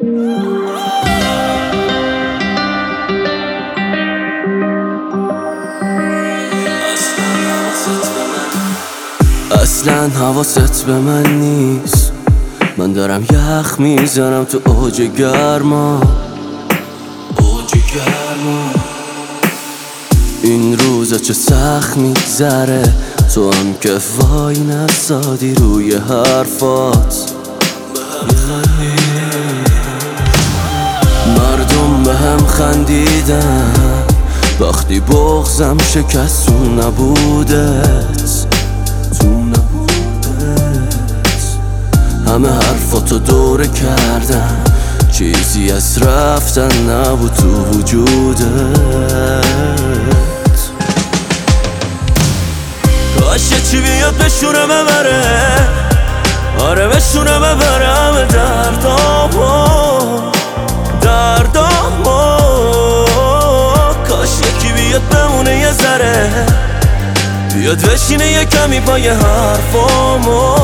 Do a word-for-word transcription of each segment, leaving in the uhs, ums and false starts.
اصلا حواست به من نیست، من دارم یخ میزنم تو اوج گرما اوج گرما. این روزا چه سخت میگذره، تو هم که وای نسادی روی حرفات. مردم به هم خندیدن وقتی بغضم شکست تو نبودت تو نبودت. همه حرفاتو دوره کردن، چیزی از رفتن نبود تو وجودت. کاش یه چی بیاد بشونه ببره، آره بشونه ببره همه دردامو دردامو. کاش یکی بیاد بمونه یه ذره، بیاد بشینه یه کمی پای حرفامو.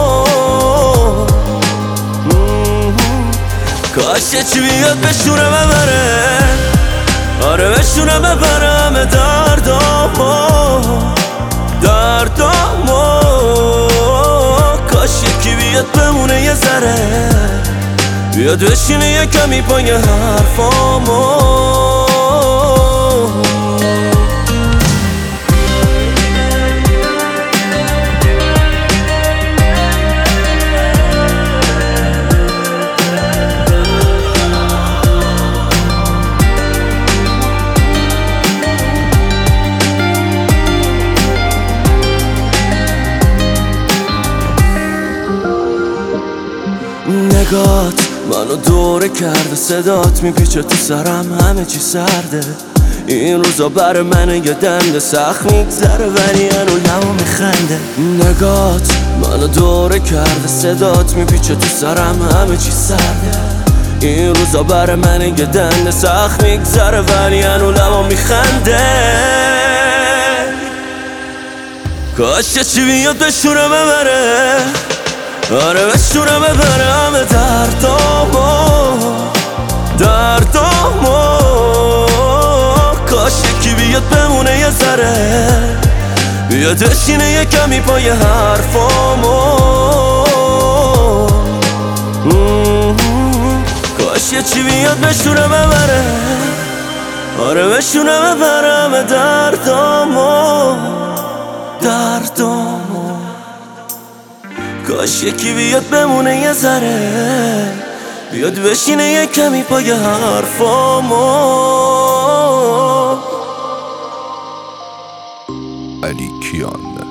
کاش یه چی بیاد بشونه ببره، آره بشونه ببره همه دردامو دردامو. کاش یکی بیاد بمونه یه ذره، بیاد بشینه یه کمی پای حرفامو. نگات منو دوره کرده، صدات میپیچه تو سرم، همه چی سرده. این روزا بر من یه دنده، سخت میگذره ولی هنو لبا میخنده. نگات منو دوره کرده، صدات میپیچه تو سرم، همه چی سرده. این روزا بر من یه دنده، سخت میگذره ولی هنو لبا میخنده. کاش یه چی بیاد بشونه ببره، آره بشونه ببره همه دردامو دردامو. کاش یکی بیاد بمونه یه ذره، بیاد بشینه یه کمی پای حرفامو. کاش یه چی بیاد بشونه ببره، آره بشونه ببره همه دردامو دردامو. کاش یکی بیاد بمونه یه ذره، بیاد بشینه یه کمی پای حرفامو. علی کیان